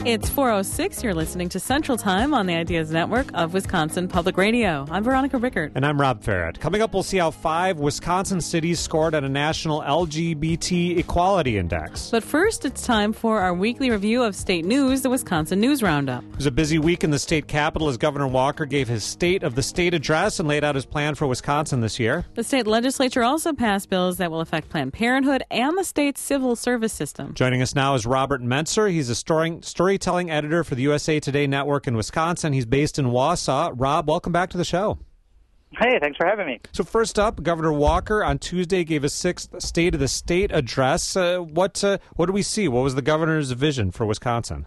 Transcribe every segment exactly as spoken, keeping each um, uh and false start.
It's four oh six. You're listening to Central Time on the Ideas Network of Wisconsin Public Radio. I'm Veronica Rickert. And I'm Rob Farrett. Coming up, we'll see how five Wisconsin cities scored on a national L G B T equality index. But first, it's time for our weekly review of state news, the Wisconsin News Roundup. It was a busy week in the state capitol as Governor Walker gave his State of the State address and laid out his plan for Wisconsin this year. The state legislature also passed bills that will affect Planned Parenthood and the state's civil service system. Joining us now is Robert Mentzer. He's a story, storytelling editor for the U S A Today Network in Wisconsin. He's based in Wausau. Rob, welcome back to the show. Hey, thanks for having me. So first up, Governor Walker on Tuesday gave a sixth State of the State address. Uh, what uh, what do we see? What was the governor's vision for Wisconsin?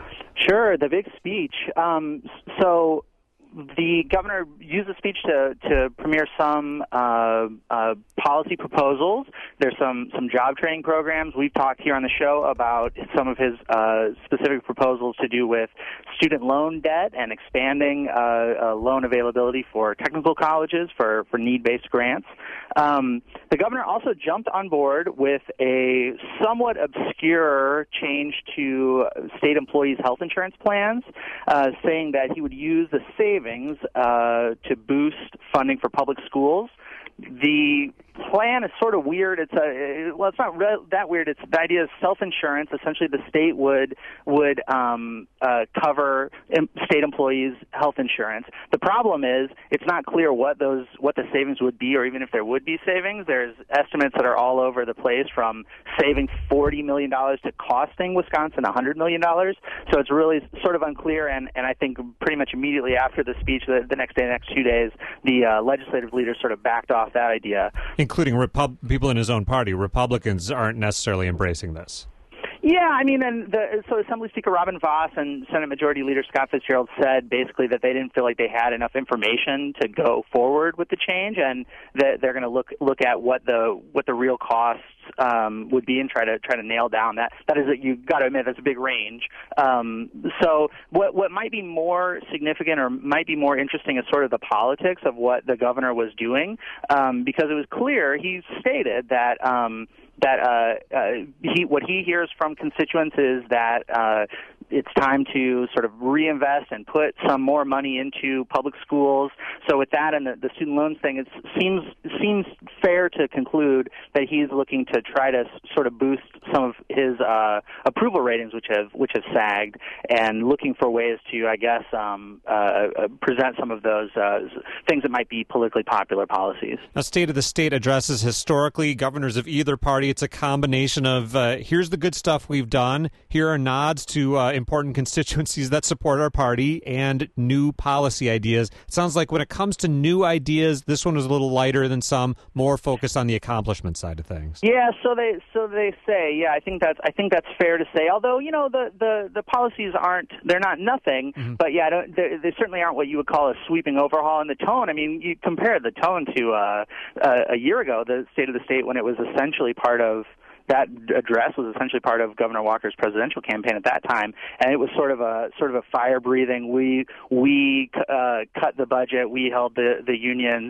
Sure, the big speech. Um, so the governor used the speech to, to premiere some uh, uh, policy proposals. There's some, some job training programs. We've talked here on the show about some of his uh, specific proposals to do with student loan debt and expanding uh, uh, loan availability for technical colleges for, for need-based grants. Um, the governor also jumped on board with a somewhat obscure change to state employees' health insurance plans, uh, saying that he would use the savings Uh, to boost funding for public schools. The plan is sort of weird. It's a well, it's not re- that weird. It's the idea of self-insurance. Essentially, the state would would um, uh, cover em- state employees' health insurance. The problem is it's not clear what those what the savings would be, or even if there would be savings. There's estimates that are all over the place, from saving forty million dollars to costing Wisconsin one hundred million dollars. So it's really sort of unclear. And, and I think pretty much immediately after the speech, the, the next day, the next two days, the uh, legislative leaders sort of backed off that idea. Including Repub- people in his own party. Republicans aren't necessarily embracing this. Yeah, I mean, and the, so Assembly Speaker Robin Vos and Senate Majority Leader Scott Fitzgerald said basically that they didn't feel like they had enough information to go forward with the change, and that they're going to look look at what the what the real costs um, would be and try to try to nail down that. That is, you've got to admit, that's a big range. Um, so what what might be more significant or might be more interesting is sort of the politics of what the governor was doing, um, because it was clear he stated that. Um, that uh, uh, he, what he hears from constituents is that uh, it's time to sort of reinvest and put some more money into public schools. So with that and the, the student loans thing, it seems seems fair to conclude that he's looking to try to s- sort of boost some of his uh, approval ratings, which have which have sagged, and looking for ways to, I guess, um, uh, present some of those uh, things that might be politically popular policies. Now, State of the State addresses historically governors of either party. It's a combination of uh, here's the good stuff we've done, here are nods to uh, important constituencies that support our party, and new policy ideas. It sounds like when it comes to new ideas, this one was a little lighter than some, more focused on the accomplishment side of things. Yeah, so they so they say. Yeah, I think that's I think that's fair to say. Although, you know, the, the, the policies aren't they're not nothing, mm-hmm. but yeah, I don't, they, they certainly aren't what you would call a sweeping overhaul. And the tone, I mean, you compare the tone to uh, uh, a year ago, the State of the State, when it was essentially part of. That address was essentially part of Governor Walker's presidential campaign at that time, and it was sort of a sort of a fire-breathing. We we uh, cut the budget, we held the the unions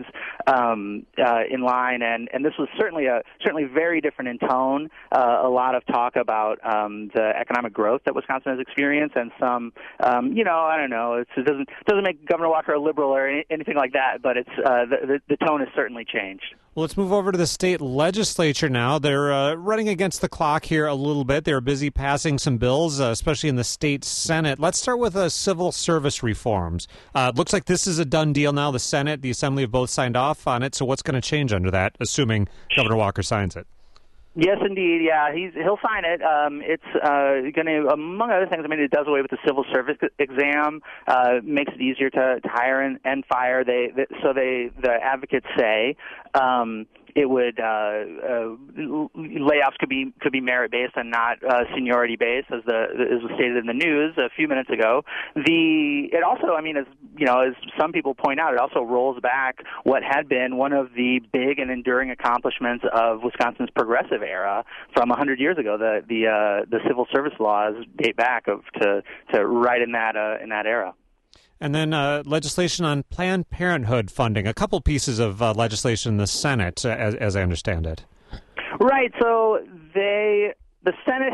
um, uh, in line, and, and this was certainly a certainly very different in tone. Uh, a lot of talk about um, the economic growth that Wisconsin has experienced, and some um, you know I don't know it's, it doesn't doesn't make Governor Walker a liberal or any, anything like that, but it's uh, the, the the tone has certainly changed. Well, let's move over to the state legislature now. They're uh, running against the clock here a little bit. They're busy passing some bills, uh, especially in the state Senate. Let's start with uh, civil service reforms. Uh, it looks like this is a done deal now. The Senate, the Assembly have both signed off on it. So what's going to change under that, assuming Governor Walker signs it? Yes, indeed. Yeah, he's he'll sign it. Um, it's uh, going to, among other things, I mean, it does away with the civil service exam, uh, makes it easier to, to hire and, and fire. They, they so they the advocates say. Um, It would uh, uh, layoffs could be could be merit based and not uh, seniority based, as the as was stated in the news a few minutes ago. The it also, I mean, as you know, as some people point out, it also rolls back what had been one of the big and enduring accomplishments of Wisconsin's progressive era from a hundred years ago. The the uh, the civil service laws date back of to to right in that uh, in that era. And then uh, legislation on Planned Parenthood funding, a couple pieces of uh, legislation in the Senate, uh, as, as I understand it. Right. So they, the Senate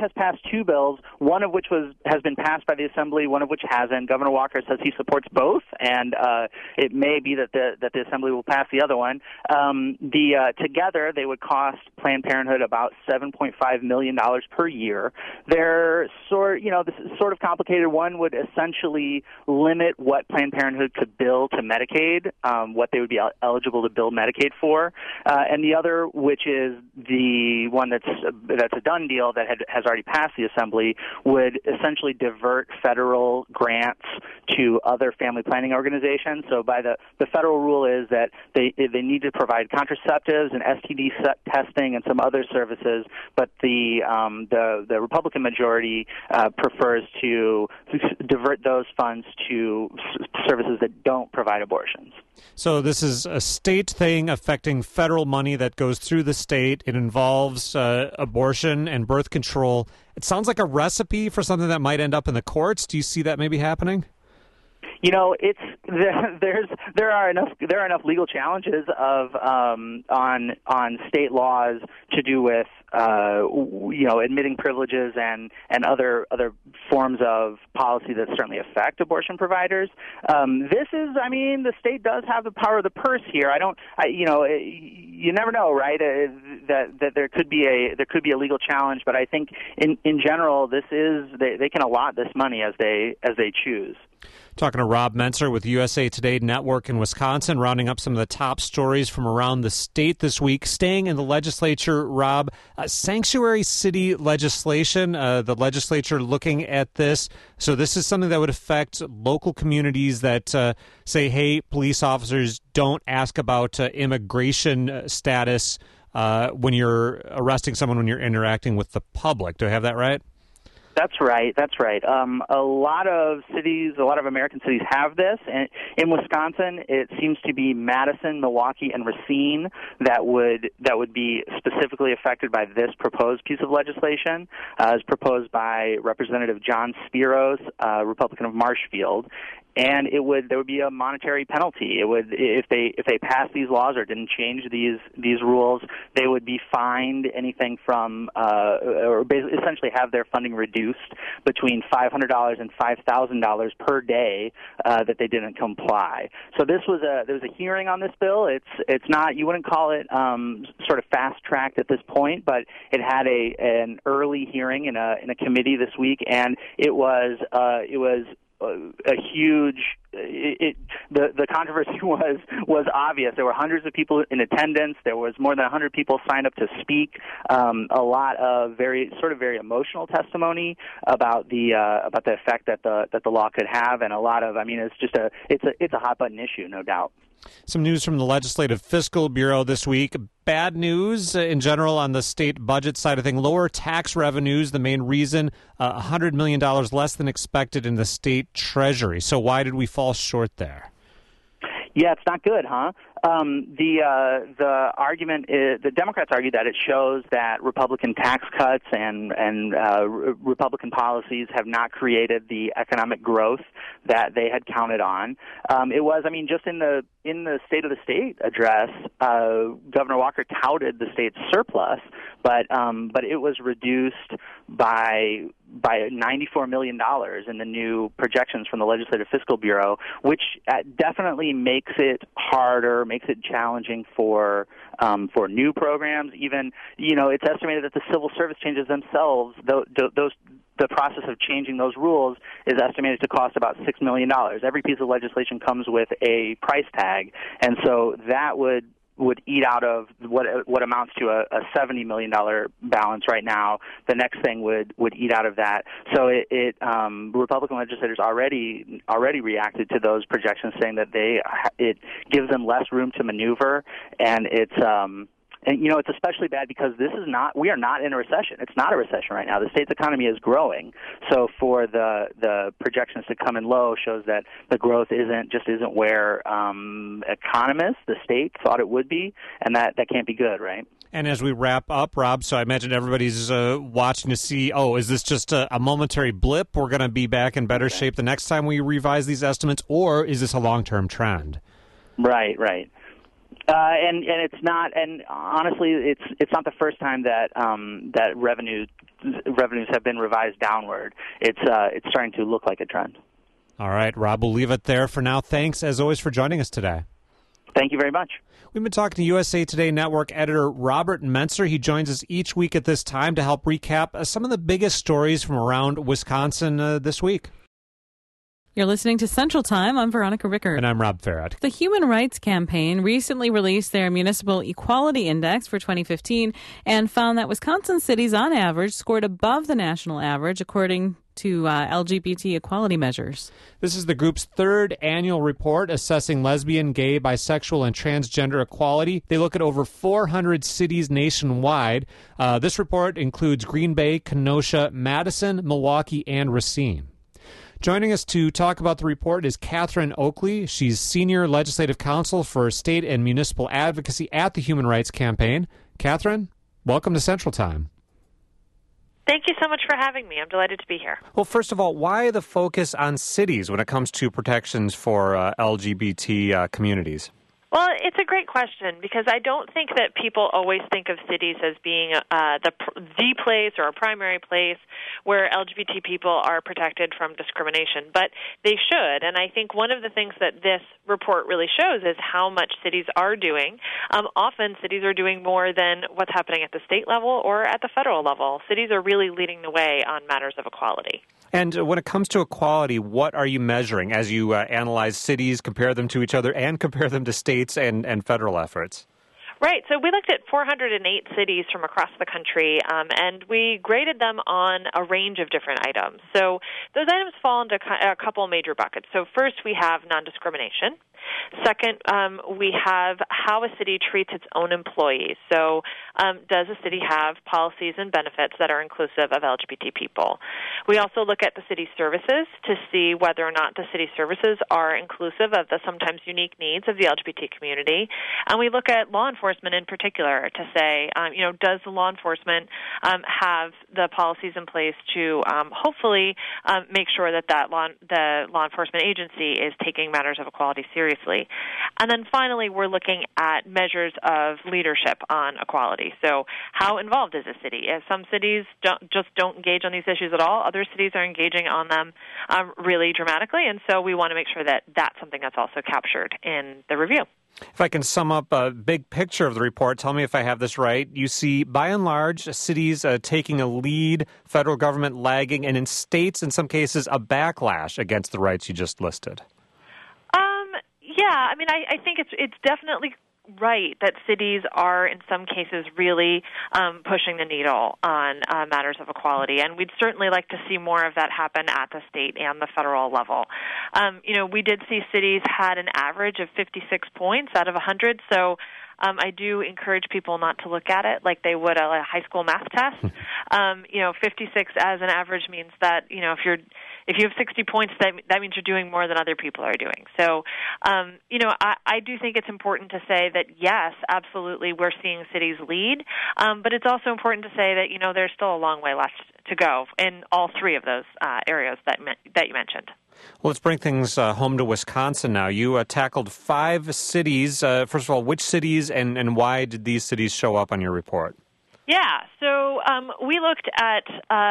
has passed two bills, one of which was has been passed by the Assembly, one of which hasn't. Governor Walker says he supports both, and uh, it may be that the that the Assembly will pass the other one. Um, the uh, together, they would cost Planned Parenthood about seven point five million dollars per year. They're sort, you know, this is sort of complicated. One would essentially limit what Planned Parenthood could bill to Medicaid, um, what they would be el- eligible to bill Medicaid for, uh, and the other, which is the one that's that's a done deal that had, has already passed the Assembly, would essentially divert federal grants to other family planning organizations. So by the the federal rule is that they they need to provide contraceptives and S T D testing and some other services, but the um, the the Republican majority uh, prefers to divert those funds to services that don't provide abortions. So this is a state thing affecting federal money that goes through the state. It involves uh, abortion and birth control. It sounds like a recipe for something that might end up in the courts. Do you see that maybe happening? You know, it's there's there are enough there are enough legal challenges of um, on on state laws to do with uh, you know admitting privileges and, and other other forms of policy that certainly affect abortion providers. Um, this is, I mean, the state does have the power of the purse here. I don't, I, you know, you never know, right? Uh, that that there could be a there could be a legal challenge, but I think in in general, this is they, they can allot this money as they as they choose. Talking to Rob Mentzer with U S A Today Network in Wisconsin, rounding up some of the top stories from around the state this week. Staying in the legislature, Rob, uh, sanctuary city legislation, uh, the legislature looking at this. So this is something that would affect local communities that uh, say, hey, police officers, don't ask about uh, immigration status uh, when you're arresting someone, when you're interacting with the public. Do I have that right? That's right. That's right. Um, a lot of cities, a lot of American cities have this. And in Wisconsin, it seems to be Madison, Milwaukee, and Racine that would that would be specifically affected by this proposed piece of legislation, uh, as proposed by Representative John Spiros, uh, Republican of Marshfield. And it would there would be a monetary penalty. It would if they if they passed these laws or didn't change these these rules, they would be fined anything from uh, or basically essentially have their funding reduced between five hundred dollars and five thousand dollars per day uh, that they didn't comply. So this was a there was a hearing on this bill. It's it's not you wouldn't call it um, sort of fast tracked at this point, but it had a an early hearing in a in a committee this week, and it was uh, it was. a huge it, it the the controversy was was obvious. There were hundreds of people in attendance. There was more than one hundred people signed up to speak. Um, a lot of very sort of very emotional testimony about the uh, about the effect that the that the law could have, and a lot of I mean it's just a it's a it's a hot button issue, no doubt. Some news from the Legislative Fiscal Bureau this week. Bad news in general on the state budget side of things. Lower tax revenues, the main reason, uh, one hundred million dollars less than expected in the state treasury. So why did we fall short there? Yeah, it's not good, huh? Um, the uh, the argument is, the Democrats argue that it shows that Republican tax cuts and and uh, re- Republican policies have not created the economic growth that they had counted on. Um, it was, I mean, just in the in the State of the State address, uh, Governor Walker touted the state's surplus, but um, but it was reduced by by ninety-four million dollars in the new projections from the Legislative Fiscal Bureau, which uh, definitely makes it harder, makes it challenging for um, for new programs. Even, you know, it's estimated that the civil service changes themselves, those, those the process of changing those rules is estimated to cost about six million dollars. Every piece of legislation comes with a price tag, and so that would would eat out of what what amounts to a, a seventy million dollars balance right now. The next thing would, would eat out of that. So it, it um, Republican legislators already already reacted to those projections, saying that they it gives them less room to maneuver, and it's um, and you know it's especially bad because this is not we are not in a recession. It's not a recession right now. The state's economy is growing. So for the the projections to come in low shows that the growth isn't just isn't where um, economists, the state, thought it would be, and that, that can't be good, right? And as we wrap up, Rob, so I imagine everybody's uh, watching to see, oh, is this just a, a momentary blip? We're going to be back in better okay. shape the next time we revise these estimates, or is this a long-term trend? Right, right. Uh, and and it's not, and honestly, it's it's not the first time that um, that revenue revenue revenues have been revised downward. It's uh, it's starting to look like a trend. All right, Rob, we'll leave it there for now. Thanks, as always, for joining us today. Thank you very much. We've been talking to U S A Today Network editor Robert Mentzer. He joins us each week at this time to help recap uh, some of the biggest stories from around Wisconsin uh, this week. You're listening to Central Time. I'm Veronica Rickert. And I'm Rob Farrett. The Human Rights Campaign recently released their Municipal Equality Index for twenty fifteen and found that Wisconsin cities, on average, scored above the national average, according to uh, L G B T equality measures. This is the group's third annual report assessing lesbian, gay, bisexual, and transgender equality. They look at over four hundred cities nationwide. Uh, this report includes Green Bay, Kenosha, Madison, Milwaukee, and Racine. Joining us to talk about the report is Catherine Oakley. She's Senior Legislative Counsel for State and Municipal Advocacy at the Human Rights Campaign. Catherine, welcome to Central Time. Thank you so much for having me. I'm delighted to be here. Well, first of all, why the focus on cities when it comes to protections for uh, L G B T uh, communities? Well, it's a great question because I don't think that people always think of cities as being uh, the the place or a primary place where L G B T people are protected from discrimination, but they should. And I think one of the things that this report really shows is how much cities are doing. Um, often cities are doing more than what's happening at the state level or at the federal level. Cities are really leading the way on matters of equality. And when it comes to equality, what are you measuring as you uh, analyze cities, compare them to each other, and compare them to states and, and federal efforts? Right. So we looked at four hundred eight cities from across the country, um, and we graded them on a range of different items. So those items fall into a couple major buckets. So first, we have non-discrimination. Second, um, we have how a city treats its own employees. So um, does a city have policies and benefits that are inclusive of L G B T people? We also look at the city services to see whether or not the city services are inclusive of the sometimes unique needs of the L G B T community. And we look at law enforcement in particular to say, um, you know, does the law enforcement um, have the policies in place to um, hopefully um, make sure that, that law, the law enforcement agency is taking matters of equality seriously? And then finally, we're looking at measures of leadership on equality. So how involved is a city? If some cities don't, just don't engage on these issues at all, other cities are engaging on them um, really dramatically, and so we want to make sure that that's something that's also captured in the review. If I can sum up a big picture of the report, tell me if I have this right. You see, by and large, cities uh, taking a lead, federal government lagging, and in states, in some cases, a backlash against the rights you just listed. Yeah, I mean, I, I think it's it's definitely right that cities are, in some cases, really um, pushing the needle on uh, matters of equality, and we'd certainly like to see more of that happen at the state and the federal level. Um, you know, we did see cities had an average of fifty-six points out of one hundred, so Um, I do encourage people not to look at it like they would a, a high school math test. Um, you know, fifty-six as an average means that, you know, if you're if you have sixty points, that that means you're doing more than other people are doing. So, um, you know, I, I do think it's important to say that, yes, absolutely, we're seeing cities lead, um, but it's also important to say that, you know, there's still a long way left to go in all three of those uh, areas that that you mentioned. Well, let's bring things uh, home to Wisconsin now. You uh, tackled five cities. Uh, first of all, which cities and, and why did these cities show up on your report? Yeah, so um, we looked at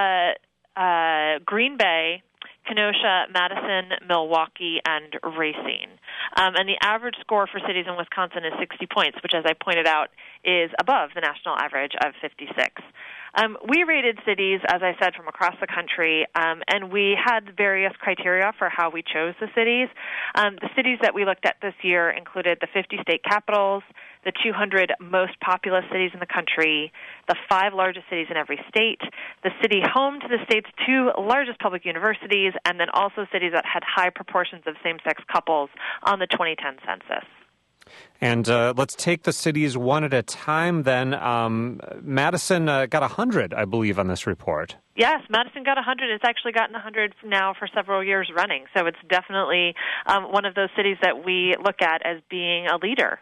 uh, uh, Green Bay, Kenosha, Madison, Milwaukee, and Racine. Um, and the average score for cities in Wisconsin is sixty points, which, as I pointed out, is above the national average of fifty-six. Um, we rated cities, as I said, from across the country, um, and we had various criteria for how we chose the cities. Um, the cities that we looked at this year included the fifty state capitals, the two hundred most populous cities in the country, the five largest cities in every state, the city home to the state's two largest public universities, and then also cities that had high proportions of same-sex couples on the twenty ten census. And uh, let's take the cities one at a time then. Um, Madison uh, got one hundred, I believe, on this report. Yes, Madison got one hundred. It's actually gotten one hundred now for several years running. So it's definitely um, one of those cities that we look at as being a leader.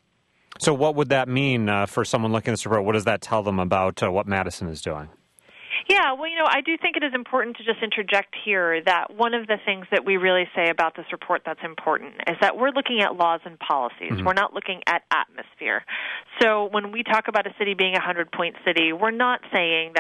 So what would that mean uh, for someone looking at this report? What does that tell them about uh, what Madison is doing? Yeah, well, you know, I do think it is important to just interject here that one of the things that we really say about this report that's important is that we're looking at laws and policies. Mm-hmm. We're not looking at atmosphere. So when we talk about a city being a hundred-point city, we're not saying that,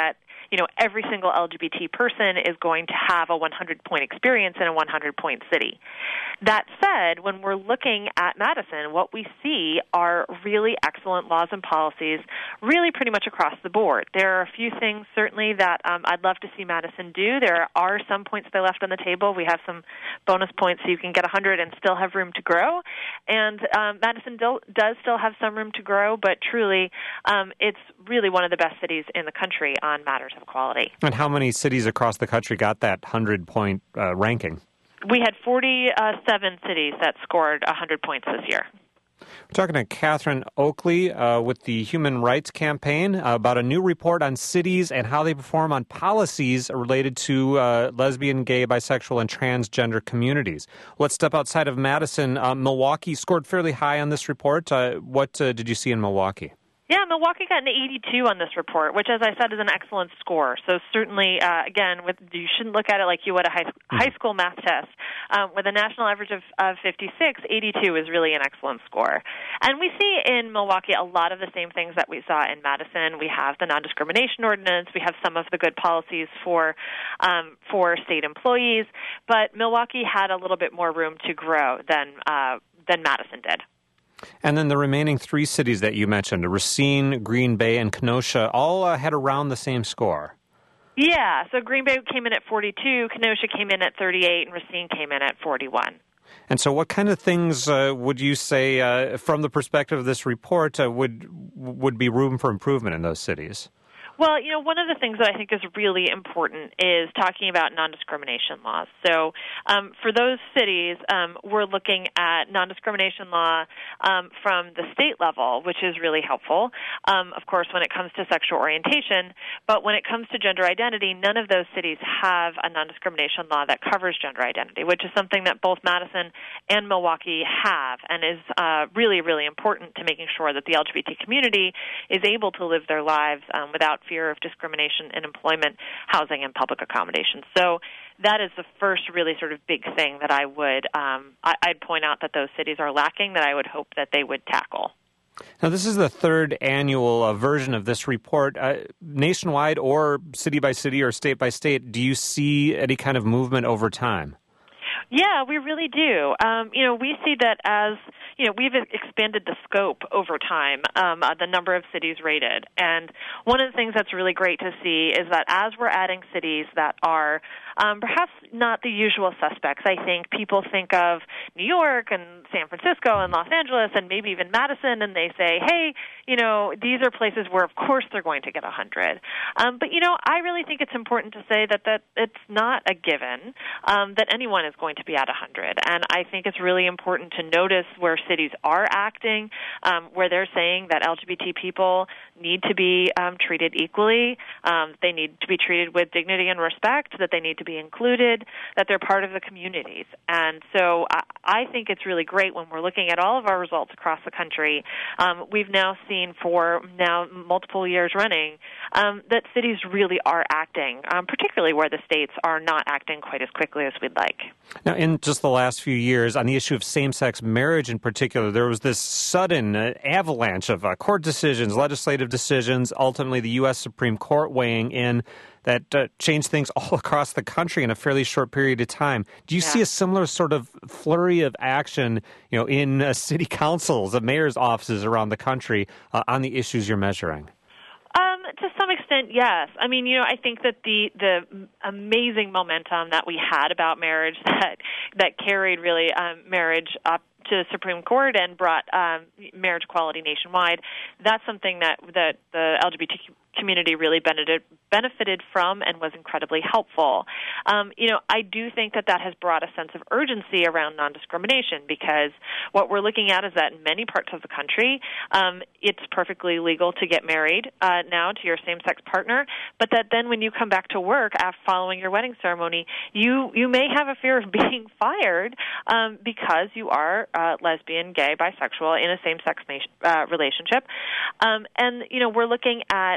you know, every single L G B T person is going to have a one hundred point experience in a one hundred point city. That said, when we're looking at Madison, what we see are really excellent laws and policies, really pretty much across the board. There are a few things, certainly, that um, I'd love to see Madison do. There are some points they left on the table. We have some bonus points so you can get one hundred and still have room to grow. And um, Madison do- does still have some room to grow, but truly, um, it's really one of the best cities in the country on matters of equality. And how many cities across the country got that one hundred point uh, ranking? We had forty-seven cities that scored one hundred points this year. We're talking to Catherine Oakley uh, with the Human Rights Campaign uh, about a new report on cities and how they perform on policies related to uh, lesbian, gay, bisexual, and transgender communities. Let's step outside of Madison. Uh, Milwaukee scored fairly high on this report. Uh, what uh, did you see in Milwaukee? Yeah, Milwaukee got an eighty-two on this report, which, as I said, is an excellent score. So certainly, uh, again, with, you shouldn't look at it like you would a high, high school math test. Um, with a national average of, of fifty-six, eighty-two is really an excellent score. And we see in Milwaukee a lot of the same things that we saw in Madison. We have the non-discrimination ordinance. We have some of the good policies for um, for state employees. But Milwaukee had a little bit more room to grow than uh, than Madison did. And then the remaining three cities that you mentioned, Racine, Green Bay, and Kenosha, all uh, had around the same score. Yeah, so Green Bay came in at forty-two, Kenosha came in at thirty-eight, and Racine came in at forty-one. And so what kind of things uh, would you say, uh, from the perspective of this report, uh, would would be room for improvement in those cities? Well, you know, one of the things that I think is really important is talking about non-discrimination laws. So um, for those cities, um, we're looking at non-discrimination law um, from the state level, which is really helpful, um, of course, when it comes to sexual orientation. But when it comes to gender identity, none of those cities have a non-discrimination law that covers gender identity, which is something that both Madison and Milwaukee have and is uh, really, really important to making sure that the L G B T community is able to live their lives um, without fear of discrimination in employment, housing, and public accommodations. So that is the first really sort of big thing that I would, um, I, I'd point out that those cities are lacking that I would hope that they would tackle. Now, this is the third annual uh, version of this report. Uh, nationwide or city by city or state by state, do you see any kind of movement over time? Yeah, we really do. Um, you know, we see that as, you know, we've expanded the scope over time, um, uh, the number of cities rated. And one of the things that's really great to see is that as we're adding cities that are um, perhaps not the usual suspects, I think people think of New York and San Francisco and Los Angeles and maybe even Madison, and they say, hey, you know, these are places where, of course, they're going to get one hundred. Um, but, you know, I really think it's important to say that, that it's not a given um, that anyone is going to be at one hundred. And I think it's really important to notice where cities are acting, um, where they're saying that L G B T people need to be um, treated equally, um, they need to be treated with dignity and respect, that they need to be included, that they're part of the communities. And so I, I think it's really great when we're looking at all of our results across the country. Um, we've now seen for now multiple years running um, that cities really are acting, um, particularly where the states are not acting quite as quickly as we'd like. Now, in just the last few years, on the issue of same-sex marriage in particular, there was this sudden uh, avalanche of uh, court decisions, legislative decisions, ultimately the U S Supreme Court weighing in that uh, changed things all across the country in a fairly short period of time. Do you yeah. see a similar sort of flurry of action, you know, in uh, city councils, the mayor's offices around the country uh, on the issues you're measuring? Um, to some extent, yes. I mean, you know, I think that the the amazing momentum that we had about marriage that that carried really um, marriage up to the Supreme Court and brought um, marriage equality nationwide, that's something that, that the L G B T community really benefited, benefited from and was incredibly helpful. Um, you know, I do think that that has brought a sense of urgency around non-discrimination because what we're looking at is that in many parts of the country, um, it's perfectly legal to get married uh, now to your same-sex partner, but that then when you come back to work after following your wedding ceremony, you, you may have a fear of being fired um, because you are uh, lesbian, gay, bisexual in a same-sex uh, relationship. Um, and, you know, we're looking at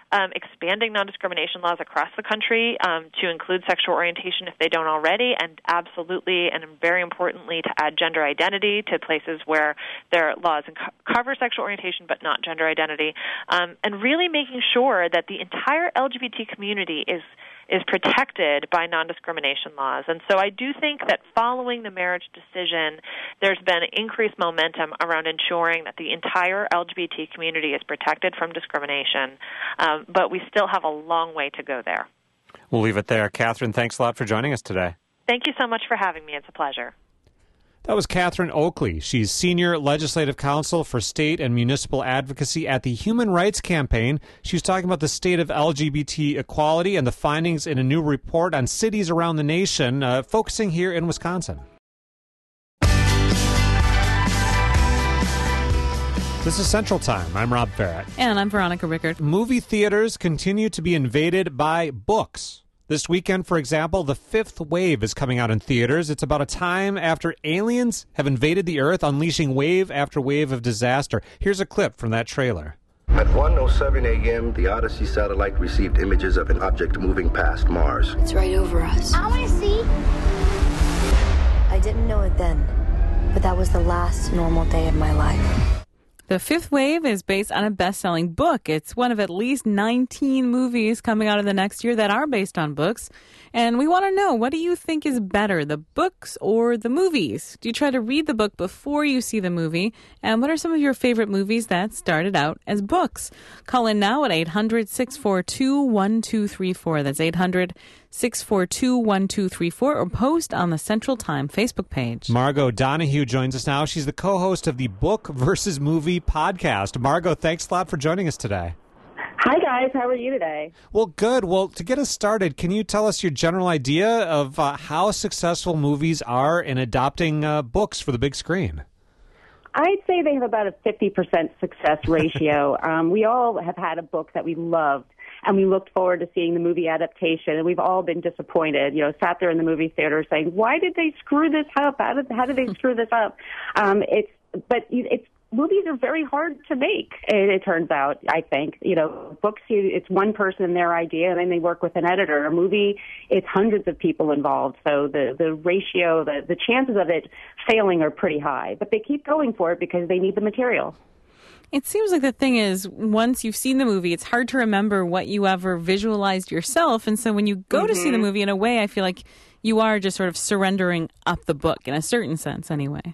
um, expanding non-discrimination laws across the country um, to include sexual orientation if they don't already, and absolutely and very importantly to add gender identity to places where their laws co- cover sexual orientation but not gender identity, um, and really making sure that the entire L G B T community is is protected by non-discrimination laws. And so I do think that following the marriage decision, there's been increased momentum around ensuring that the entire L G B T community is protected from discrimination, um, but we still have a long way to go there. We'll leave it there. Catherine, thanks a lot for joining us today. Thank you so much for having me. It's a pleasure. That was Catherine Oakley. She's Senior Legislative Counsel for State and Municipal Advocacy at the Human Rights Campaign. She was talking about the state of L G B T equality and the findings in a new report on cities around the nation, uh, focusing here in Wisconsin. This is Central Time. I'm Rob Farrett. And I'm Veronica Rickard. Movie theaters continue to be invaded by books. This weekend, for example, The Fifth Wave is coming out in theaters. It's about a time after aliens have invaded the Earth, unleashing wave after wave of disaster. Here's a clip from that trailer. At one oh seven a.m., the Odyssey satellite received images of an object moving past Mars. It's right over us. I want to see. I didn't know it then, but that was the last normal day of my life. The Fifth Wave is based on a best-selling book. It's one of at least nineteen movies coming out in the next year that are based on books. And we want to know, what do you think is better, the books or the movies? Do you try to read the book before you see the movie? And what are some of your favorite movies that started out as books? Call in now at eight hundred, six four two, one two three four. That's eight hundred, six four two, one two three four, or post on the Central Time Facebook page. Margot Donahue joins us now. She's the co-host of the Book versus Movie podcast. Margot, thanks a lot for joining us today. Hi, guys. How are you today? Well, good. Well, to get us started, can you tell us your general idea of uh, how successful movies are in adopting uh, books for the big screen? I'd say they have about a fifty percent success ratio. um, we all have had a book that we loved, and we looked forward to seeing the movie adaptation, and we've all been disappointed, you know, sat there in the movie theater saying, why did they screw this up? How did, how did they screw this up? Um, it's, but it's, movies are very hard to make, it, it turns out, I think. You know, books, you, it's one person and their idea, and then they work with an editor. A movie, it's hundreds of people involved, so the, the ratio, the, the chances of it failing are pretty high. But they keep going for it because they need the material. It seems like the thing is, once you've seen the movie, it's hard to remember what you ever visualized yourself. And so when you go mm-hmm. to see the movie, in a way, I feel like you are just sort of surrendering up the book, in a certain sense anyway.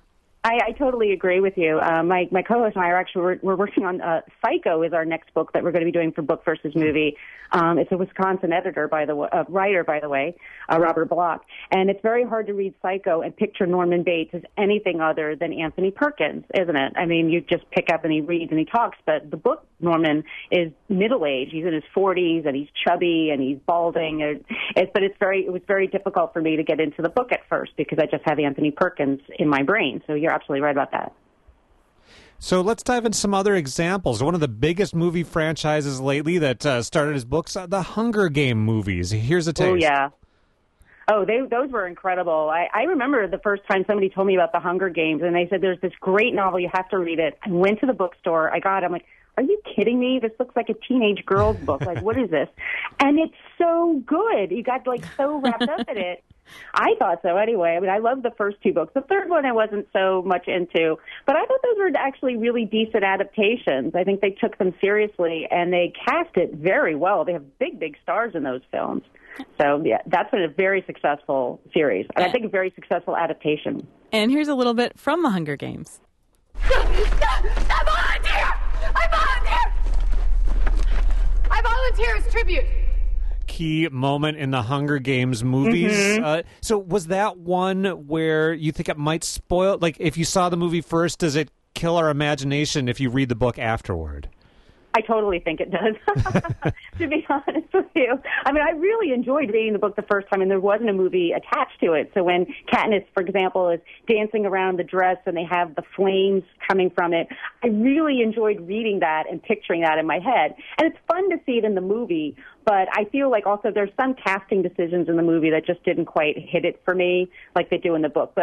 I, I totally agree with you. Uh, my, my co-host and I are actually, we're, we're working on uh, Psycho is our next book that we're going to be doing for Book versus Movie. Um, it's a Wisconsin editor, by the uh, writer, by the way, uh, Robert Block. And it's very hard to read Psycho and picture Norman Bates as anything other than Anthony Perkins, isn't it? I mean, you just pick up and he reads and he talks, but the book, Norman, is middle-aged. He's in his forties, and he's chubby, and he's balding. It's, but it's very, it was very difficult for me to get into the book at first because I just have Anthony Perkins in my brain. So you're absolutely right about that. So let's dive into some other examples. One of the biggest movie franchises lately that uh, started as books, uh, the Hunger Game movies. Here's a taste. Oh, yeah. Oh, they, those were incredible. I, I remember the first time somebody told me about the Hunger Games, and they said, there's this great novel, you have to read it. I went to the bookstore, I got it, I'm like, are you kidding me? This looks like a teenage girl's book. Like, what is this? And it's so good. You got, like, so wrapped up in it. I thought so anyway. I mean, I loved the first two books. The third one I wasn't so much into. But I thought those were actually really decent adaptations. I think they took them seriously, and they cast it very well. They have big, big stars in those films. So, yeah, that's been a very successful series. And I think a very successful adaptation. And here's a little bit from the Hunger Games. I volunteer! I volunteer! I volunteer as tribute. Key moment in the Hunger Games movies. Mm-hmm. Uh, so was that one where you think it might spoil? Like, if you saw the movie first, does it kill our imagination if you read the book afterward? I totally think it does, to be honest with you. I mean, I really enjoyed reading the book the first time, and there wasn't a movie attached to it. So when Katniss, for example, is dancing around the dress and they have the flames coming from it, I really enjoyed reading that and picturing that in my head. And it's fun to see it in the movie, but I feel like also there's some casting decisions in the movie that just didn't quite hit it for me like they do in the book. But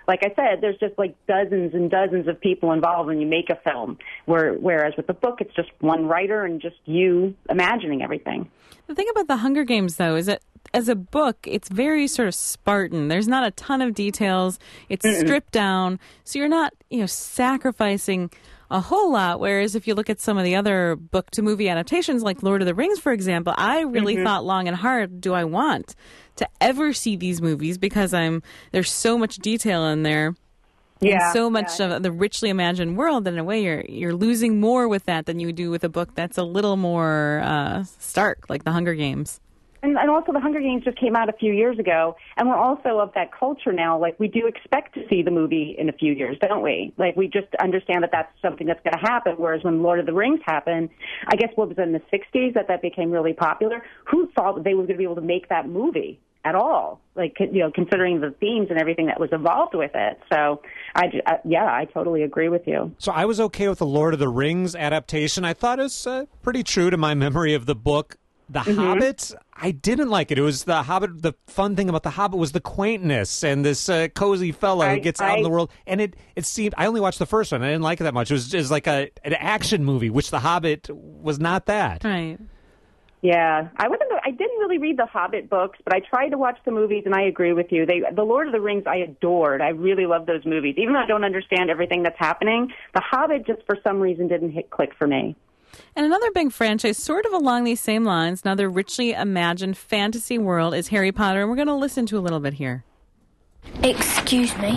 like I said, there's just like dozens and dozens of people involved when you make a film, where, whereas with the book, it's just one writer and just you imagining everything. The thing about The Hunger Games, though, is that as a book, it's very sort of Spartan. There's not a ton of details. It's Mm-mm. stripped down. So you're not, you know, sacrificing a whole lot. Whereas if you look at some of the other book-to-movie adaptations, like Lord of the Rings, for example, I really mm-hmm. thought long and hard, do I want to ever see these movies? Because I'm there's so much detail in there. Yeah, and so much yeah. of the richly imagined world that in a way you're you're losing more with that than you do with a book that's a little more uh, stark, like The Hunger Games. And, and also, The Hunger Games just came out a few years ago, and we're also of that culture now. Like, we do expect to see the movie in a few years, don't we? Like, we just understand that that's something that's going to happen, whereas when Lord of the Rings happened, I guess what was it, in the sixties that that became really popular? Who thought that they were going to be able to make that movie at all? Like, you know, considering the themes and everything that was involved with it. So, I, I, yeah, I totally agree with you. So I was okay with the Lord of the Rings adaptation. I thought it was uh, pretty true to my memory of the book. The mm-hmm. Hobbit, I didn't like it. It was the Hobbit. The fun thing about the Hobbit was the quaintness and this uh, cozy fellow I, who gets I, out in the world. And it, it seemed, I only watched the first one. I didn't like it that much. It was just like a an action movie, which the Hobbit was not that. Right. Yeah, I wasn't. I didn't really read the Hobbit books, but I tried to watch the movies, and I agree with you. They, the Lord of the Rings, I adored. I really love those movies, even though I don't understand everything that's happening. The Hobbit, just for some reason, didn't hit click for me. And another big franchise, sort of along these same lines, another richly imagined fantasy world, is Harry Potter, and we're going to listen to a little bit here. Excuse me.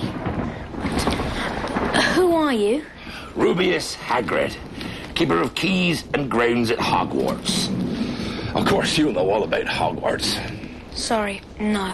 Who are you? Rubius Hagrid, keeper of keys and grounds at Hogwarts. Of course, you know all about Hogwarts. Sorry, no.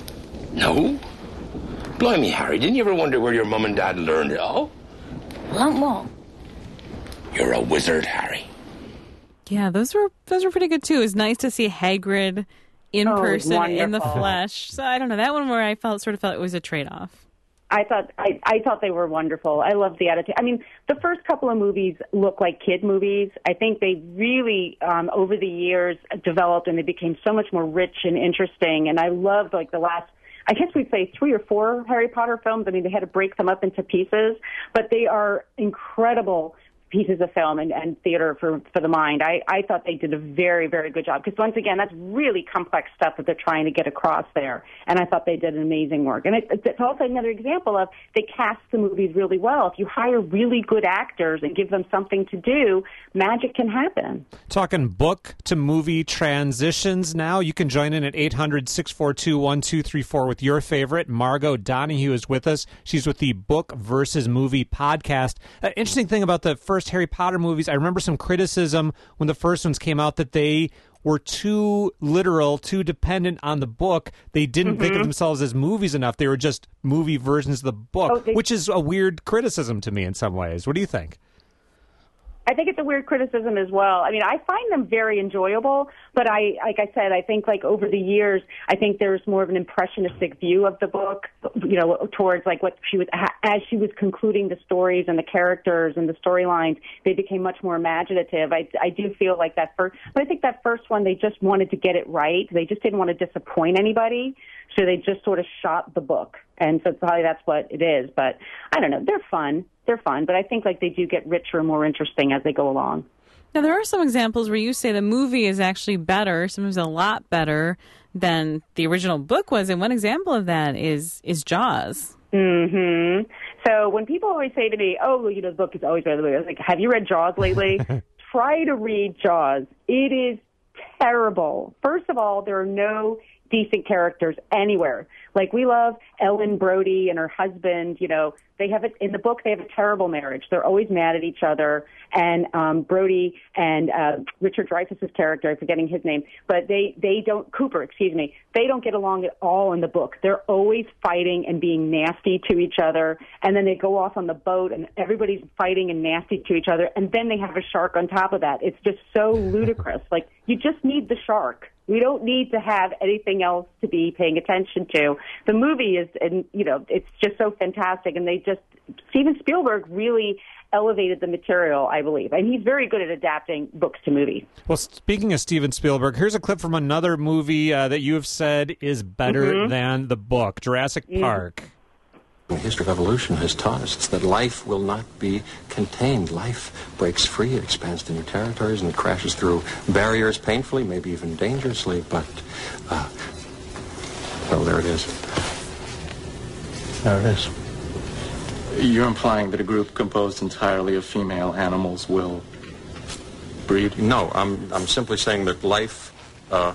No? Blimey, Harry, didn't you ever wonder where your mum and dad learned it all? Learned what? You're a wizard, Harry. Yeah, those were those were pretty good too. It was nice to see Hagrid in oh, person, wonderful. in the flesh. So I don't know, that one where I felt sort of felt it was a trade-off. I thought I, I thought they were wonderful. I love the attitude. I mean, the first couple of movies look like kid movies. I think they really, um, over the years, developed and they became so much more rich and interesting. And I loved like the last, I guess we'd say three or four Harry Potter films. I mean, they had to break them up into pieces, but they are incredible pieces of film and, and theater for, for the mind. I, I thought they did a very, very good job because, once again, that's really complex stuff that they're trying to get across there, and I thought they did an amazing work. And it, it's also another example of they cast the movies really well. If you hire really good actors and give them something to do, magic can happen. Talking book to movie transitions now. You can join in at eight hundred, six four two, one two three four with your favorite. Margot Donahue is with us. She's with the Book versus Movie podcast. Uh, interesting thing about the first Harry Potter movies, I remember some criticism when the first ones came out that they were too literal, too dependent on the book. They didn't mm-hmm. think of themselves as movies enough. They were just movie versions of the book, oh, they- which is a weird criticism to me in some ways. What do you think? I think it's a weird criticism as well. I mean, I find them very enjoyable, but I, like I said, I think like over the years, I think there's more of an impressionistic view of the book, you know, towards like what she was, as she was concluding the stories and the characters and the storylines, they became much more imaginative. I, I do feel like that first, but I think that first one, they just wanted to get it right. They just didn't want to disappoint anybody. So they just sort of shot the book. And so probably that's what it is. But I don't know. They're fun. They're fun. But I think like they do get richer and more interesting as they go along. Now, there are some examples where you say the movie is actually better, sometimes a lot better than the original book was. And one example of that is is Jaws. Mm-hmm. So when people always say to me, oh, well, you know, the book is always better than the movie, I was like, have you read Jaws lately? Try to read Jaws. It is terrible. First of all, there are no decent characters anywhere. Like, we love Ellen Brody and her husband, you know, they have it in the book, they have a terrible marriage. They're always mad at each other. And um, Brody and uh, Richard Dreyfuss's character, I'm forgetting his name, but they, they don't, Cooper, excuse me, they don't get along at all in the book. They're always fighting and being nasty to each other. And then they go off on the boat and everybody's fighting and nasty to each other. And then they have a shark on top of that. It's just so ludicrous. Like, you just need the shark. We don't need to have anything else to be paying attention to. The movie is, and you know, it's just so fantastic. And they just, Steven Spielberg really elevated the material, I believe. And he's very good at adapting books to movies. Well, speaking of Steven Spielberg, here's a clip from another movie uh, that you have said is better mm-hmm. than the book, Jurassic mm. Park. The history of evolution has taught us that life will not be contained. Life breaks free, it expands to new territories, and it crashes through barriers painfully, maybe even dangerously, but, uh, oh, there it is. There it is. You're implying that a group composed entirely of female animals will breed? No, I'm, I'm simply saying that life uh,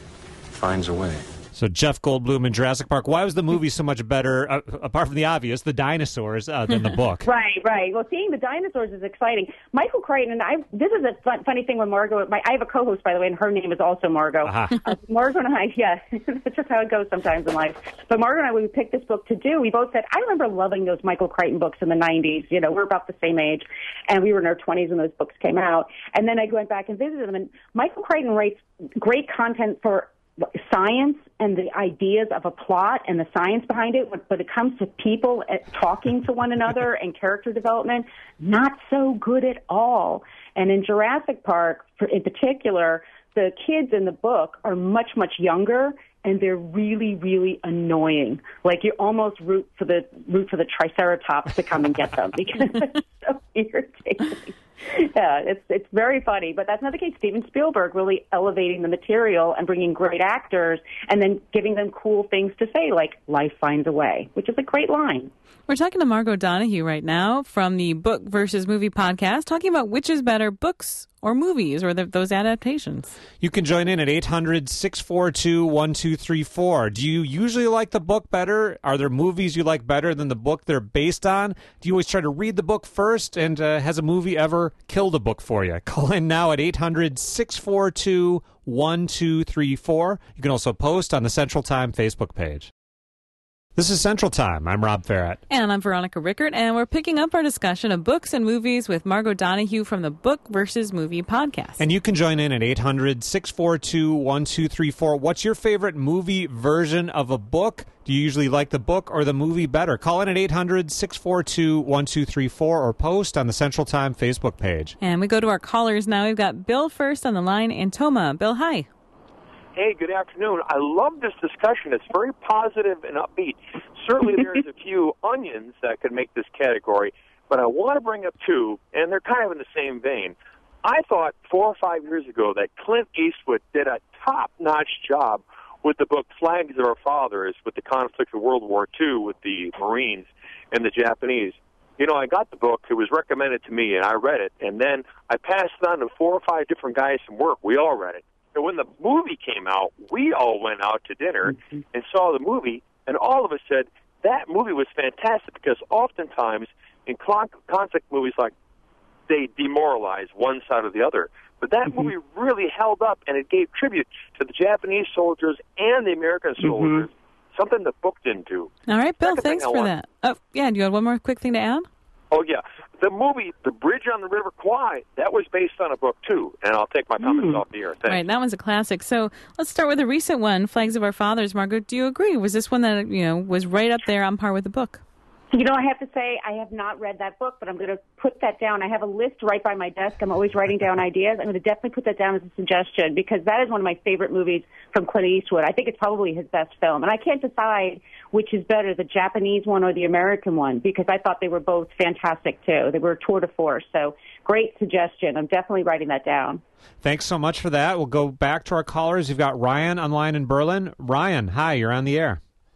finds a way. So Jeff Goldblum in Jurassic Park. Why was the movie so much better, uh, apart from the obvious, the dinosaurs, uh, than the book? Right, right. Well, seeing the dinosaurs is exciting. Michael Crichton, and I. This is a fun, funny thing with Margot. My, I have a co-host, by the way, and her name is also Margot. Uh-huh. Uh, Margot and I, yeah, it's just how it goes sometimes in life. But Margot and I, when we picked this book to do, we both said, I remember loving those Michael Crichton books in the nineties. You know, we're about the same age, and we were in our twenties when those books came out. And then I went back and visited them, and Michael Crichton writes great content for science and the ideas of a plot and the science behind it, but, but it comes to people talking to one another and character development, not so good at all. And in Jurassic Park, in particular, the kids in the book are much, much younger, and they're really, really annoying. Like you almost root for the root for the Triceratops to come and get them because it's so irritating. Yeah, it's it's very funny, but that's not the case. Steven Spielberg really elevating the material and bringing great actors and then giving them cool things to say, like life finds a way, which is a great line. We're talking to Margot Donohue right now from the Book versus Movie podcast, talking about which is better, books or movies, or the, those adaptations. You can join in at eight hundred, six four two, one two three four. Do you usually like the book better? Are there movies you like better than the book they're based on? Do you always try to read the book first? And uh, has a movie ever killed a book for you? Call in now at eight hundred, six four two, one two three four. You can also post on the Central Time Facebook page. This is Central Time. I'm Rob Farrett. And I'm Veronica Rickert, and we're picking up our discussion of books and movies with Margot Donohue from the Book versus Movie podcast. And you can join in at eight hundred, six four two, one two three four. What's your favorite movie version of a book? Do you usually like the book or the movie better? Call in at eight hundred, six four two, one two three four or post on the Central Time Facebook page. And we go to our callers now. We've got Bill first on the line in Toma. Bill, hi. Hey, good afternoon. I love this discussion. It's very positive and upbeat. Certainly there's a few onions that could make this category, but I want to bring up two, and they're kind of in the same vein. I thought four or five years ago that Clint Eastwood did a top-notch job with the book Flags of Our Fathers, with the conflict of World War Two with the Marines and the Japanese. You know, I got the book. It was recommended to me, and I read it, and then I passed it on to four or five different guys from work. We all read it. And when the movie came out, we all went out to dinner and saw the movie, and all of us said that movie was fantastic because oftentimes in conflict movies, like, they demoralize one side or the other. But that mm-hmm. movie really held up, and it gave tribute to the Japanese soldiers and the American soldiers, mm-hmm. something the book didn't do. All right, Bill, Second thanks for want, that. Oh, yeah, do you have one more quick thing to add? Oh, yeah. The movie, The Bridge on the River Kwai, that was based on a book, too. And I'll take my comments mm. off the air. Thanks. Right, that one's a classic. So let's start with a recent one, Flags of Our Fathers. Margaret, do you agree? Was this one that, you know, was right up there on par with the book? You know, I have to say I have not read that book, but I'm going to put that down. I have a list right by my desk. I'm always writing down ideas. I'm going to definitely put that down as a suggestion because that is one of my favorite movies from Clint Eastwood. I think it's probably his best film. And I can't decide which is better, the Japanese one or the American one, because I thought they were both fantastic, too. They were a tour de force. So great suggestion. I'm definitely writing that down. Thanks so much for that. We'll go back to our callers. You've got Ryan online in Berlin. Ryan, hi, you're on the air.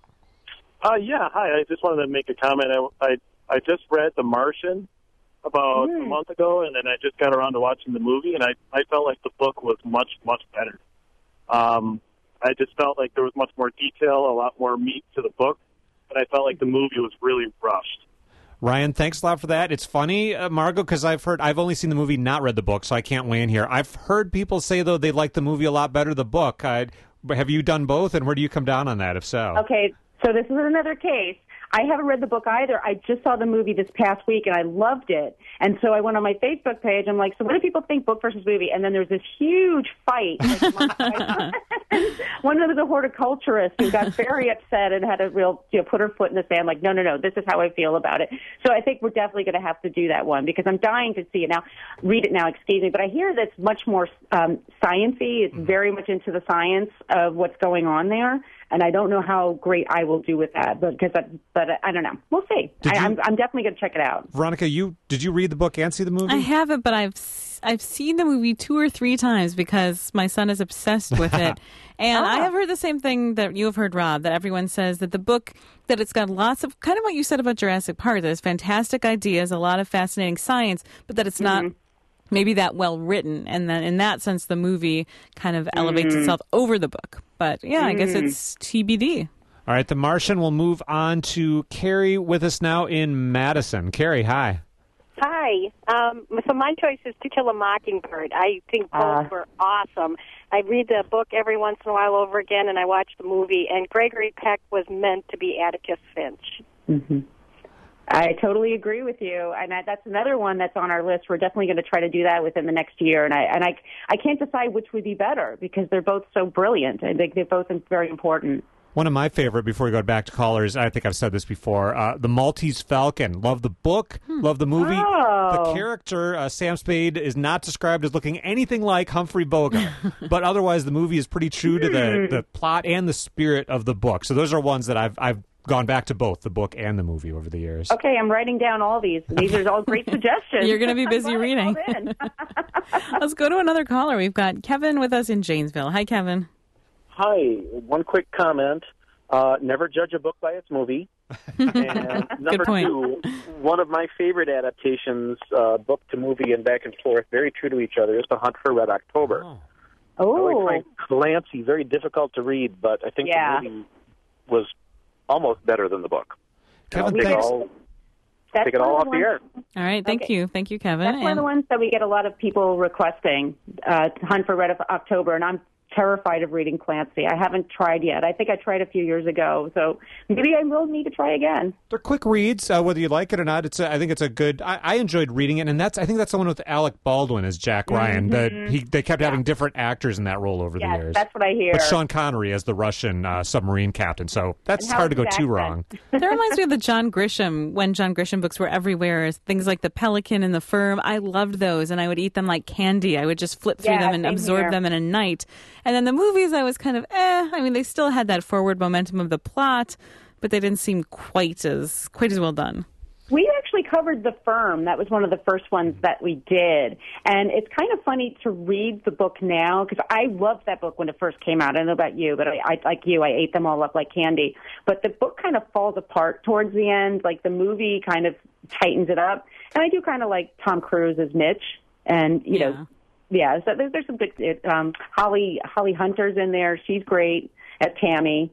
Uh, yeah, hi. I just wanted to make a comment. I I, I just read The Martian about mm. a month ago, and then I just got around to watching the movie, and I, I felt like the book was much, much better. Um, I just felt like there was much more detail, a lot more meat to the book, and I felt like the movie was really rushed. Ryan, thanks a lot for that. It's funny, uh, Margot, because I've heard, I've only seen the movie, not read the book, so I can't weigh in here. I've heard people say, though, they like the movie a lot better than the book. I, have you done both, and where do you come down on that, if so? Okay. So this is another case. I haven't read the book either. I just saw the movie this past week, and I loved it. And so I went on my Facebook page. I'm like, so what do people think, book versus movie? And then there's this huge fight. One of the horticulturists who got very upset and had to real, you know, put her foot in the sand, like, no, no, no, this is how I feel about it. So I think we're definitely going to have to do that one because I'm dying to see it now. Read it now, excuse me. But I hear that's much more um, science-y. It's very much into the science of what's going on there. And I don't know how great I will do with that, but because but I, I don't know. We'll see. I, you, I'm, I'm definitely going to check it out. Veronica, you did you read the book and see the movie? I haven't, but I've I've seen the movie two or three times because my son is obsessed with it. And Ah. I have heard the same thing that you have heard, Rob, that everyone says that the book, that it's got lots of, kind of what you said about Jurassic Park, that it's fantastic ideas, a lot of fascinating science, but that it's not maybe that well written. And then in that sense, the movie kind of elevates Mm. itself over the book. But yeah, I guess Mm. it's T B D. All right, The Martian will move on to Carrie with us now in Madison. Carrie, hi. Hi. Um, so my choice is To Kill a Mockingbird. I think both Uh. were awesome. I read the book every once in a while over again, and I watch the movie. And Gregory Peck was meant to be Atticus Finch. Mm-hmm. I totally agree with you, and I, that's another one that's on our list. We're definitely going to try to do that within the next year, and I and I I can't decide which would be better because they're both so brilliant. I think they're both very important. One of my favorite, before we go back to callers, I think I've said this before, uh, The Maltese Falcon. Love the book, love the movie. Oh. The character, uh, Sam Spade, is not described as looking anything like Humphrey Bogart. But otherwise, the movie is pretty true to the, the plot and the spirit of the book. So those are ones that I've I've gone back to both, the book and the movie, over the years. Okay, I'm writing down all these. These are all great suggestions. You're going to be busy I'm glad I reading. called in. Let's go to another caller. We've got Kevin with us in Janesville. Hi, Kevin. Hi. One quick comment. Uh, never judge a book by its movie. And number point. two, one of my favorite adaptations, uh, book to movie and back and forth, very true to each other, is The Hunt for Red October. Oh. I like Frank Clancy, very difficult to read, but I think Yeah. the movie was almost better than the book. Kevin, I'll take thanks. it all, That's take it one all of off the the air. ones- All right, thank Okay. you. Thank you, Kevin. That's one of And- the ones that we get a lot of people requesting, uh, Hunt for Red of October, and I'm terrified of reading Clancy. I haven't tried yet. I think I tried a few years ago, so maybe I will need to try again. They're quick reads, uh, whether you like it or not. It's a, I think it's a good. I, I enjoyed reading it, and that's I think that's the one with Alec Baldwin as Jack Ryan. That he they kept having different actors in that role over Yes, the years. that's what I hear. But Sean Connery as the Russian uh, submarine captain. So that's And how hard to is go his too accent? wrong. That reminds me of the John Grisham, when John Grisham books were everywhere. Things like The Pelican and The Firm. I loved those, and I would eat them like candy. I would just flip through Yeah, them and same absorb here. them in a night. And then the movies, I was kind of, eh. I mean, they still had that forward momentum of the plot, but they didn't seem quite as quite as well done. We actually covered The Firm. That was one of the first ones that we did. And it's kind of funny to read the book now because I loved that book when it first came out. I don't know about you, but I, I like you, I ate them all up like candy. But the book kind of falls apart towards the end. Like the movie kind of tightens it up. And I do kind of like Tom Cruise as Mitch. And, you Yeah. know, yeah, so there's, there's some big, um, Holly, Holly Hunter's in there. She's great as Tammy.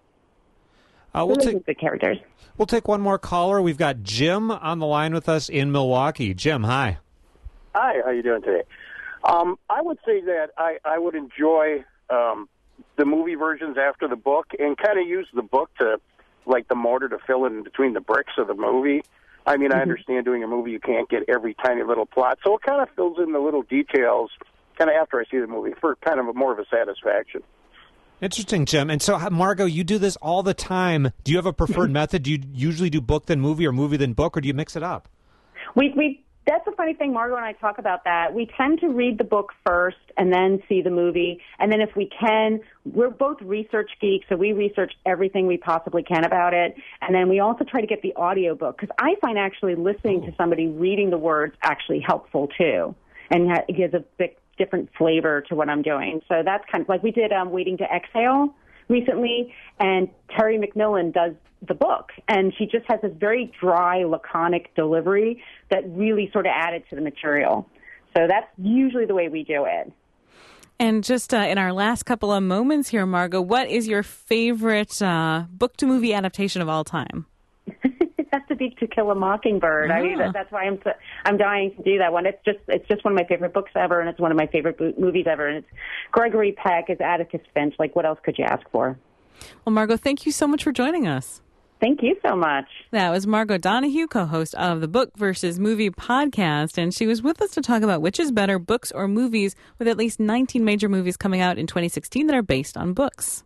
Uh, we'll Those are take good characters. we'll take one more caller. We've got Jim on the line with us in Milwaukee. Jim, hi. Hi, how you doing today? Um, I would say that I, I would enjoy um, the movie versions after the book and kind of use the book to, like the mortar to fill in between the bricks of the movie. I mean, I understand doing a movie, you can't get every tiny little plot, so it kind of fills in the little details kind of after I see the movie for kind of a, more of a satisfaction. Interesting, Jim. And so, uh, Margot, you do this all the time. Do you have a preferred method? Do you usually do book then movie or movie then book, or do you mix it up? We we that's a funny thing. Margot and I talk about that. We tend to read the book first and then see the movie, and then if we can, we're both research geeks, so we research everything we possibly can about it, and then we also try to get the audiobook because I find actually listening to somebody reading the words actually helpful too, and it gives a big different flavor to what I'm doing. So that's kind of like we did um, Waiting to Exhale recently, and Terry McMillan does the book, and she just has this very dry, laconic delivery that really sort of added to the material. So that's usually the way we do it. And just uh, in our last couple of moments here, Margot, what is your favorite uh, book-to-movie adaptation of all time? It has to be To Kill a Mockingbird. I mean, Ah. that, that's why I'm so, I'm dying to do that one. It's just it's just one of my favorite books ever, and it's one of my favorite bo- movies ever. And it's Gregory Peck as Atticus Finch. Like, what else could you ask for? Well, Margot, thank you so much for joining us. Thank you so much. That was Margot Donahue, co-host of the Book versus Movie podcast, and she was with us to talk about which is better, books or movies, with at least nineteen major movies coming out in twenty sixteen that are based on books.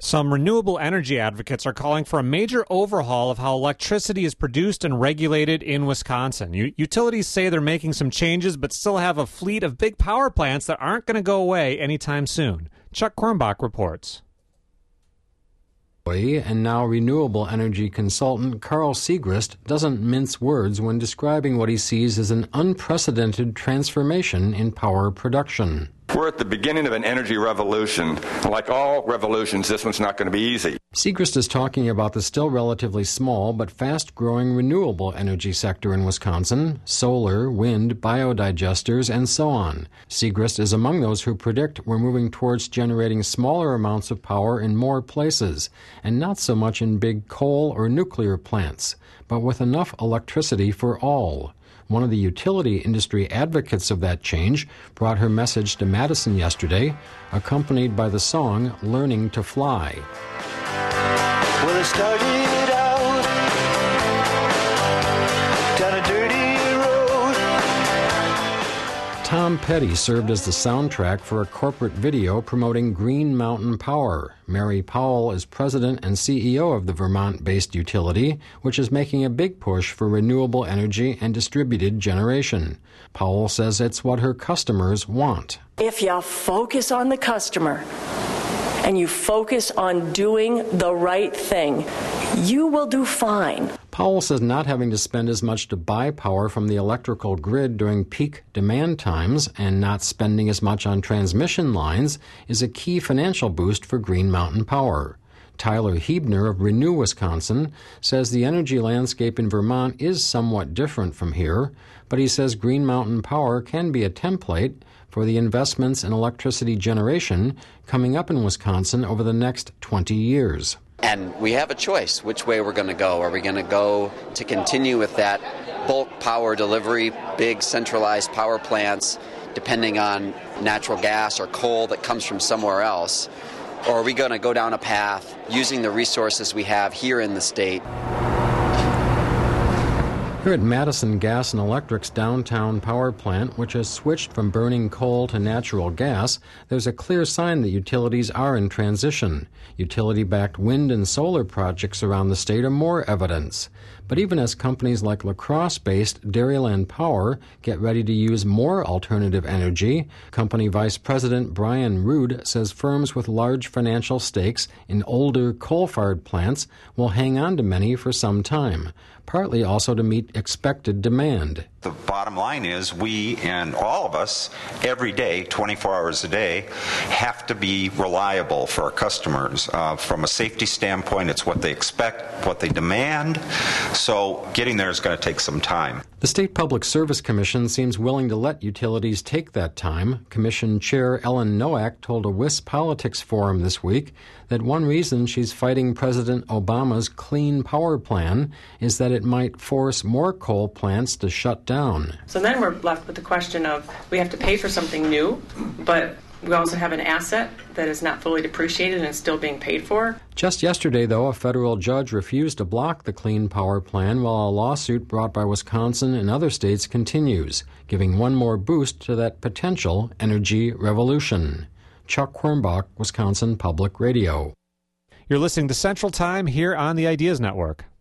Some renewable energy advocates are calling for a major overhaul of how electricity is produced and regulated in Wisconsin. U- utilities say they're making some changes, but still have a fleet of big power plants that aren't going to go away anytime soon. Chuck Kornbach reports. And now renewable energy consultant Carl Siegrist doesn't mince words when describing what he sees as an unprecedented transformation in power production. We're at the beginning of an energy revolution. Like all revolutions, this one's not going to be easy. Siegrist is talking about the still relatively small but fast-growing renewable energy sector in Wisconsin: solar, wind, biodigesters, and so on. Siegrist is among those who predict we're moving towards generating smaller amounts of power in more places, and not so much in big coal or nuclear plants, but with enough electricity for all. One of the utility industry advocates of that change brought her message to Madison yesterday, accompanied by the song Learning to Fly. Well, it started out down a dirty road. Tom Petty served as the soundtrack for a corporate video promoting Green Mountain Power. Mary Powell is president and C E O of the Vermont-based utility, which is making a big push for renewable energy and distributed generation. Powell says it's what her customers want. If you focus on the customer and you focus on doing the right thing, you will do fine. Powell says not having to spend as much to buy power from the electrical grid during peak demand times and not spending as much on transmission lines is a key financial boost for Green Mountain Power. Tyler Hebner of Renew Wisconsin says the energy landscape in Vermont is somewhat different from here, but he says Green Mountain Power can be a template for the investments in electricity generation coming up in Wisconsin over the next twenty years. And we have a choice which way we're going to go. Are we going to go to continue with that bulk power delivery, big centralized power plants, depending on natural gas or coal that comes from somewhere else? Or are we going to go down a path using the resources we have here in the state? Here at Madison Gas and Electric's downtown power plant, which has switched from burning coal to natural gas, there's a clear sign that utilities are in transition. Utility-backed wind and solar projects around the state are more evidence. But even as companies like La Crosse-based Dairyland Power get ready to use more alternative energy, company vice president Brian Rood says firms with large financial stakes in older coal-fired plants will hang on to many for some time, partly also to meet expected demand. The bottom line is we and all of us, every day, twenty-four hours a day, have to be reliable for our customers. Uh, from a safety standpoint, it's what they expect, what they demand. So getting there is going to take some time. The State Public Service Commission seems willing to let utilities take that time. Commission Chair Ellen Nowak told a WisPolitics forum this week that one reason she's fighting President Obama's Clean Power Plan is that it might force more coal plants to shut down. So then we're left with the question of we have to pay for something new, but we also have an asset that is not fully depreciated and is still being paid for. Just yesterday, though, a federal judge refused to block the Clean Power Plan while a lawsuit brought by Wisconsin and other states continues, giving one more boost to that potential energy revolution. Chuck Kornbach, Wisconsin Public Radio. You're listening to Central Time here on the Ideas Network.